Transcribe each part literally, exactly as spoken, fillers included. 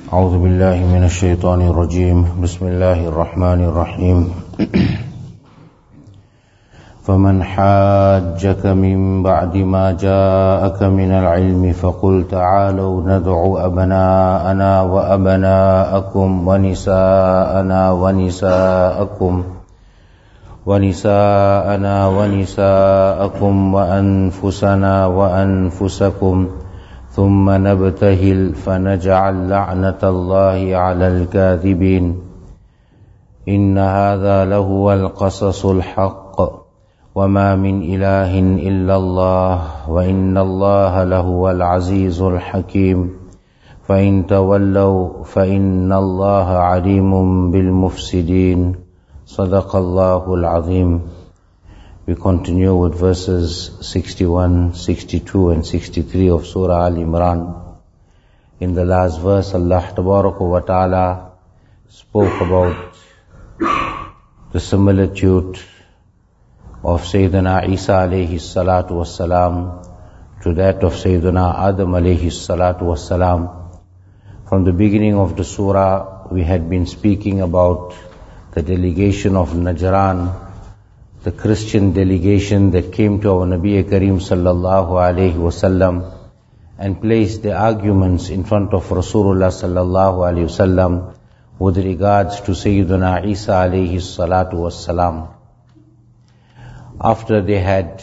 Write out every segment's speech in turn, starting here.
أعوذ بالله من الشيطان الرجيم بسم الله الرحمن الرحيم فمن حاجك من بعد ما جاءك من العلم فقل تعالوا ندعو أبناءنا وأبناءكم ونساءنا ونساءكم ونساءنا ونساءكم وأنفسنا وأنفسكم ثم نبتهل فنجعل لعنة الله على الكاذبين إن هذا لهو القصص الحق وما من إله إلا الله وإن الله لهو العزيز الحكيم فإن تولوا فإن الله عليم بالمفسدين صدق الله العظيم. We continue with verses sixty-one, sixty-two and sixty-three of Surah Al-Imran. In the last verse, Allah Tabaraka wa Ta'ala spoke about the similitude of Sayyidina Isa alayhi salatu wassalam to that of Sayyidina Adam alayhi salatu wassalam. From the beginning of the surah, we had been speaking about the delegation of Najran, the Christian delegation that came to our Nabi Kareem sallallahu alayhi wasallam and placed the arguments in front of Rasulullah sallallahu alayhi wasallam with regards to Sayyidina Isa alayhi salatu wassalam. After they had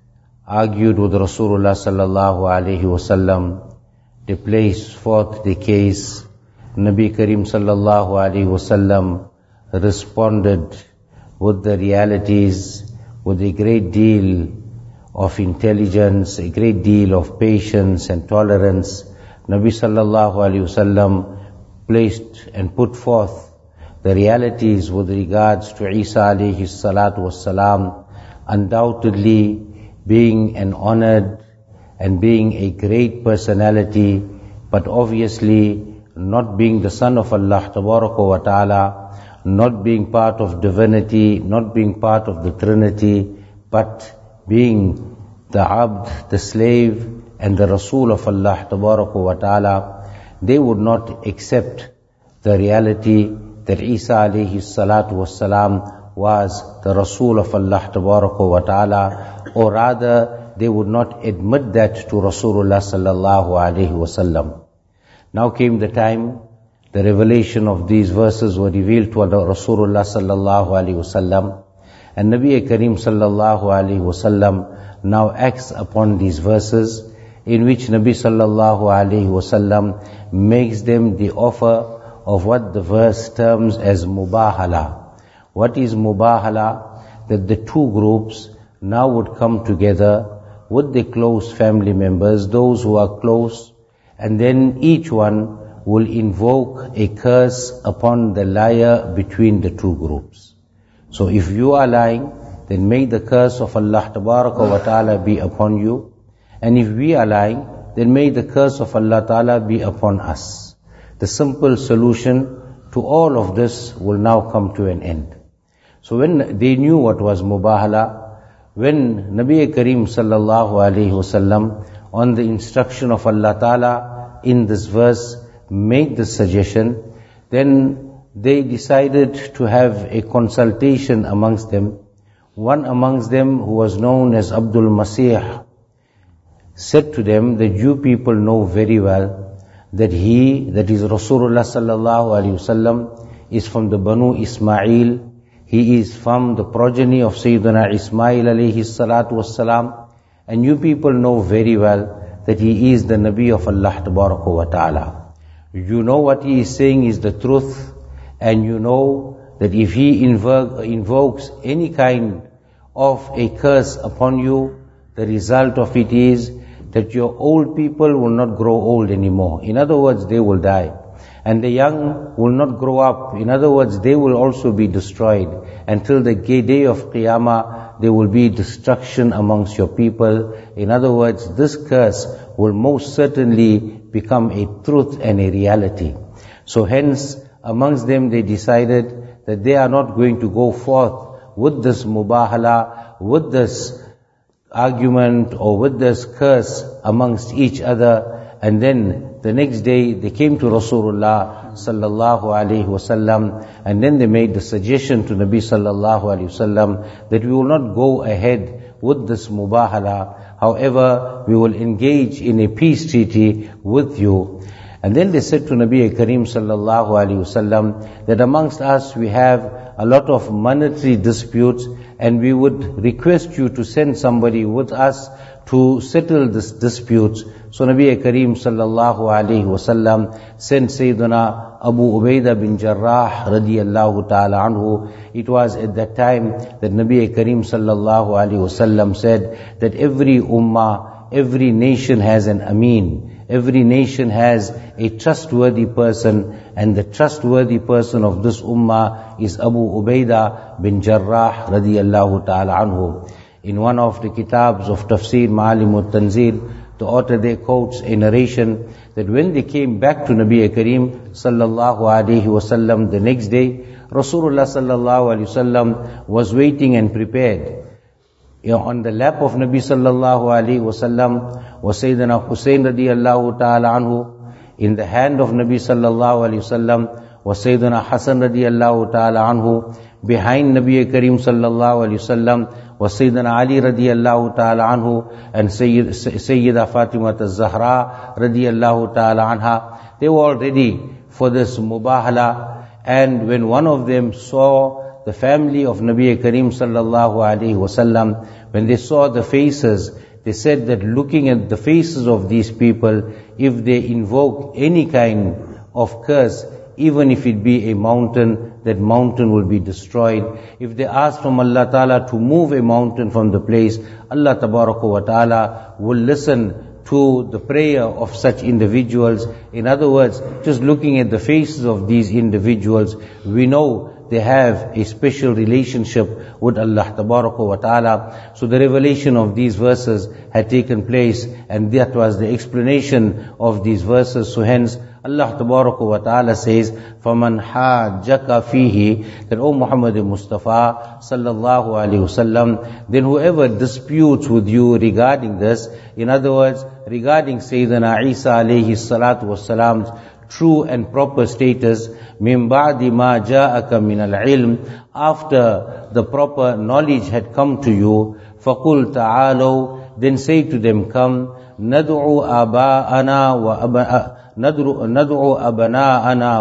argued with Rasulullah sallallahu alayhi wasallam, they placed forth the case. Nabi Kareem sallallahu alayhi wasallam responded with the realities, with a great deal of intelligence, a great deal of patience and tolerance. Nabi sallallahu alayhi wasallam placed and put forth the realities with regards to Isa alayhi salatu wassalam, undoubtedly being an honored and being a great personality, but obviously not being the son of Allah Tabaraka wa Ta'ala, not being part of divinity, not being part of the Trinity, but being the abd, the slave, and the Rasul of Allah Tabaraka wa Ta'ala. They would not accept the reality that Isa alayhi salatu wassalam was the Rasul of Allah Tabaraka wa Ta'ala, or rather they would not admit that to Rasulullah sallallahu alayhi wasallam. Now came the time the revelation of these verses were revealed to Rasulullah sallallahu alaihi wasallam, and Nabi Kareem sallallahu alaihi wasallam now acts upon these verses, in which Nabi sallallahu alaihi wasallam makes them the offer of what the verse terms as mubahala. What is mubahala? That the two groups now would come together with the close family members, those who are close, and then each one will invoke a curse upon the liar between the two groups. So if you are lying, then may the curse of Allah Tabaraka wa Ta'ala be upon you. And if we are lying, then may the curse of Allah Ta'ala be upon us. The simple solution to all of this will now come to an end. So when they knew what was mubahala, when Nabi Kareem sallallahu alayhi wasallam, on the instruction of Allah Ta'ala in this verse, made the suggestion, then they decided to have a consultation amongst them. One amongst them, who was known as Abdul Masih, said to them that you people know very well that he, that is Rasulullah sallallahu alaihi wasallam, is from the Banu Ismail. He is from the progeny of Sayyidina Ismail alayhi salatu wassalam, and you people know very well that he is the Nabi of Allah Tabaraka wa Ta'ala. You know what he is saying is the truth, and you know that if he invo- invokes any kind of a curse upon you, the result of it is that your old people will not grow old anymore. In other words, they will die. And the young will not grow up. In other words, they will also be destroyed. Until the day of Qiyamah, there will be destruction amongst your people. In other words, this curse will most certainly become a truth and a reality. So hence, amongst them they decided that they are not going to go forth with this mubahala, with this argument or with this curse amongst each other, and then the next day they came to Rasulullah sallallahu alaihi wasallam, and then they made the suggestion to Nabi sallallahu alaihi wasallam that we will not go ahead with this mubahala. However, we will engage in a peace treaty with you. And then they said to Nabi Kareem sallallahu alaihi wasallam that amongst us we have a lot of monetary disputes, and we would request you to send somebody with us to settle this disputes. So Nabi Kareem sallallahu alaihi wasallam sent Sayyidina Abu Ubaidah bin Jarrah radiyallahu ta'ala anhu. It was at that time that Nabi Kareem sallallahu alaihi wasallam said that every ummah, every nation has an ameen. Every nation has a trustworthy person, and the trustworthy person of this ummah is Abu Ubaidah bin Jarrah radiyallahu ta'ala anhu. In one of the kitabs of Tafsir Ma'alim al-Tanzil, the author there quotes a narration that when they came back to Nabi Kareem sallallahu alaihi wasallam the next day, Rasulullah sallallahu alaihi wasallam was waiting and prepared. You know, on the lap of Nabi sallallahu alaihi wasallam was Sayyidina Hussein radiyallahu ta'ala anhu. In the hand of Nabi sallallahu alaihi wasallam was Sayyidina Hassan radiyallahu ta'ala anhu. Behind Nabi Kareem sallallahu alaihi wasallam was Sayyidina Ali radiyallahu ta'ala anhu and Sayyid, Sayyida Fatima az-Zahra radiyallahu ta'ala anha. They were all ready for this mubahala, and when one of them saw the family of Nabi Kareem sallallahu alaihi wasallam, when they saw the faces, they said that looking at the faces of these people, if they invoke any kind of curse, even if it be a mountain, that mountain will be destroyed. If they ask from Allah Ta'ala to move a mountain from the place, Allah Tabaraka wa Ta'ala will listen to the prayer of such individuals. In other words, just looking at the faces of these individuals, we know they have a special relationship with Allah Tabaraka wa Ta'ala. So the revelation of these verses had taken place, and that was the explanation of these verses. So hence, Allah Tabaraka wa Ta'ala says, فَمَنْ حَاجَّكَ فِيهِ, that O Muhammad Mustafa sallallahu alaihi wasallam, then whoever disputes with you regarding this, in other words, regarding Sayyidina Isa alayhi salatu wasalam's true and proper status, مِن بَعْدِ مَا جَاءَكَ مِنَ الْعِلْمِ, after the proper knowledge had come to you, فَقُلْ تَعَالَوْا, then say to them, come, نَدْعُوا آبَاءَنَا وَأَبَنَا ندعو أبناءنا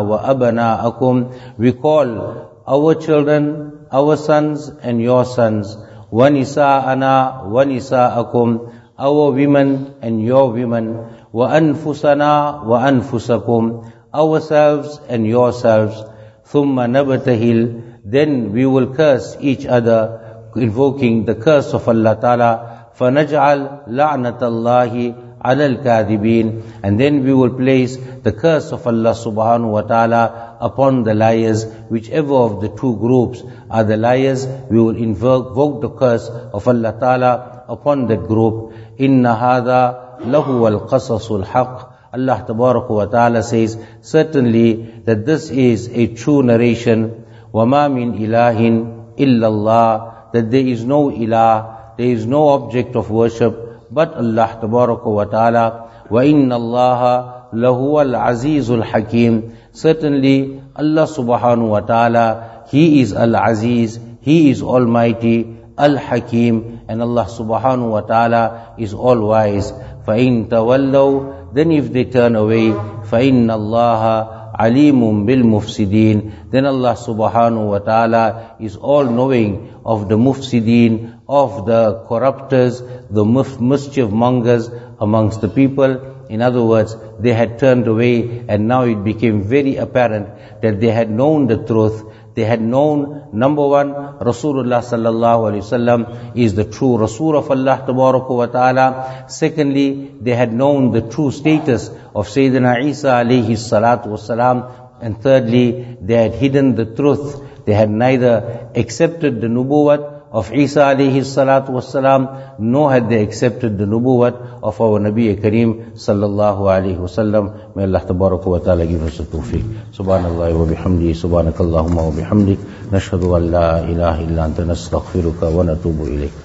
وأبناءكم, we call our children, our sons and your sons, وَنِسَاءَنَا وَنِسَاءَكُمْ, our women and your women, وَأَنفُسَنَا وَأَنفُسَكُمْ, ourselves and yourselves, ثُمَّ نَبْتَهِلْ, then we will curse each other, invoking the curse of Allah Ta'ala, فَنَجْعَلْ لَعْنَةَ اللَّهِ عَلَى الْكَاذِبِينَ, and then we will place the curse of Allah subhanahu wa ta'ala upon the liars. Whichever of the two groups are the liars, we will invoke, invoke the curse of Allah ta'ala upon that group. إِنَّ هَذَا لَهُوَ الْقَصَصُ الْحَقِّ, Allah tabaraka wa ta'ala says, certainly that this is a true narration. وَمَا مِنْ إِلَهٍ إِلَّا اللَّهِ, that there is no ilah, there is no object of worship but Allah Tabaraka wa Ta'ala. وَإِنَّ اللَّهَ لَهُوَ الْعَزِيزُ الْحَكِيمُ, certainly Allah Subhanahu wa Ta'ala, He is Al-Aziz, He is Almighty, Al-Hakim, and Allah Subhanahu wa Ta'ala is all-wise. فَإِن تَوَلَّوْا, then if they turn away, فَإِنَّ اللَّهَ عَلِيمٌ بِالْمُفْسِدِينَ, then Allah Subhanahu wa Ta'ala is all-knowing of the mufsideen, of the corrupters, the mischief mongers amongst the people. In other words, they had turned away, and now it became very apparent that they had known the truth. They had known, number one, Rasulullah sallallahu alaihi wasallam is the true Rasul of Allah tabaraka wa ta'ala. Secondly, they had known the true status of Sayyidina Isa alayhi salatu wasalam. And thirdly, they had hidden the truth. They had neither accepted the nubuwwat of Isa alayhi salatu wassalam, nor had they accepted the nubuwwat of our Nabi Kareem sallallahu alayhi wasallam. May Allah tabaraka wa ta'ala give us the tawfiq. Subhanallah wa bihamdi, subhanakallahumma wa bihamdik, nashhadu an la ilaha illa anta nastaghfiruka wa natubu ilayk.